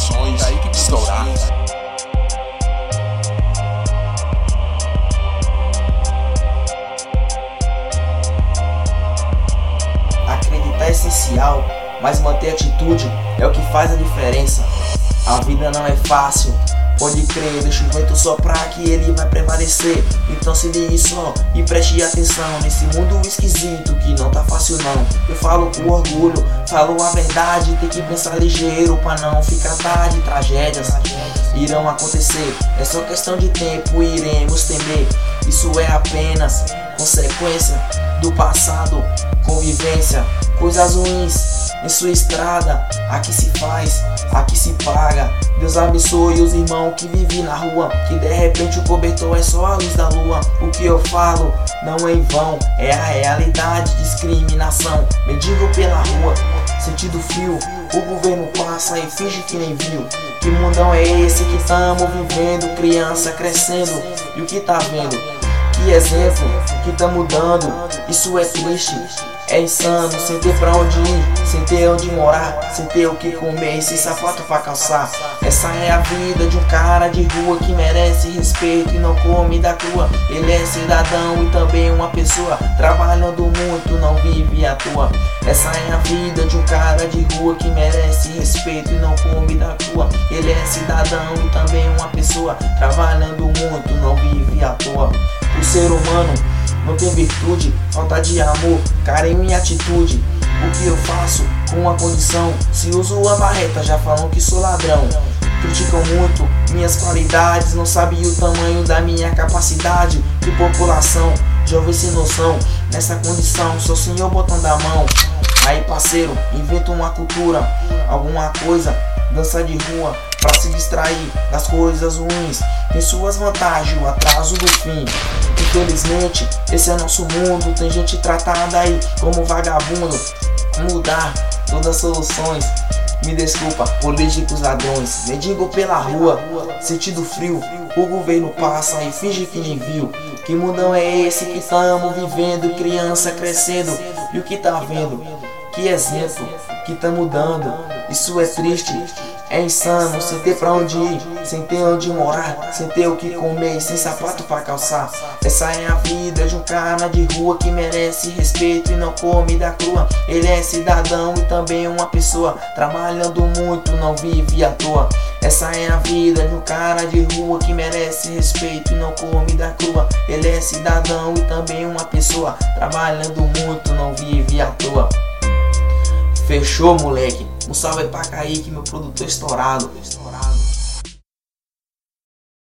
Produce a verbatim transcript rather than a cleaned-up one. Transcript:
Produções estouradas. Acreditar é essencial, mas manter atitude é o que faz a diferença. A vida não é fácil, pode crer, deixa o vento soprar que ele vai prevalecer. Então se ligue só e preste atenção nesse mundo esquisito que não tá fácil não. Eu falo com orgulho, falo a verdade, tem que pensar ligeiro pra não ficar tarde. Tragédias irão acontecer, é só questão de tempo, iremos temer. Isso é apenas consequência do passado, convivência, coisas ruins em sua estrada. Aqui se faz, aqui se paga. Deus abençoe os irmãos que vivem na rua, que de repente o cobertor é só a luz da lua. O que eu falo não é em vão, é a realidade, discriminação. Mendigo pela rua, sentido frio, o governo passa e finge que nem viu. Que mundão é esse que tamo vivendo? Criança crescendo, e o que tá vendo? Que exemplo que tá mudando, isso é triste, é insano. Sem ter pra onde ir, sem ter onde morar, sem ter o que comer, sem sapato pra calçar. Essa é a vida de um cara de rua que merece respeito e não come da crua. Ele é cidadão e também uma pessoa, trabalhando muito, não vive à toa. Essa é a vida de um cara de rua que merece respeito e não come da crua. Ele é cidadão e também uma pessoa, trabalhando muito, não vive à toa. O ser humano não tem virtude, falta de amor, carinho e atitude. O que eu faço com a condição? Se uso a barreta já falam que sou ladrão. Criticam muito minhas qualidades, não sabem o tamanho da minha capacidade. Que população, jovem sem noção, nessa condição sou senhor botão da mão. Aí parceiro, inventa uma cultura, alguma coisa, dança de rua pra se distrair das coisas ruins. Tem suas vantagens, o atraso do fim. Infelizmente, esse é nosso mundo. Tem gente tratada aí como vagabundo. Mudar todas as soluções. Me desculpa, políticos ladrões. Mendigo pela rua, sentido frio, o governo passa e finge que nem viu. Que mundão é esse que tamo vivendo? Criança crescendo, e o que tá vendo? Que exemplo que tá mudando, isso é triste, é insano. Sem ter pra onde ir, sem ter onde morar, sem ter o que comer, sem sapato pra calçar. Essa é a vida de um cara de rua que merece respeito e não come da crua. Ele é cidadão e também uma pessoa, trabalhando muito, não vive à toa. Essa é a vida de um cara de rua que merece respeito e não come da crua. Ele é cidadão e também uma pessoa, trabalhando muito, não vive à toa. Fechou, moleque? Um salve pra Kaique, meu produtor estourado.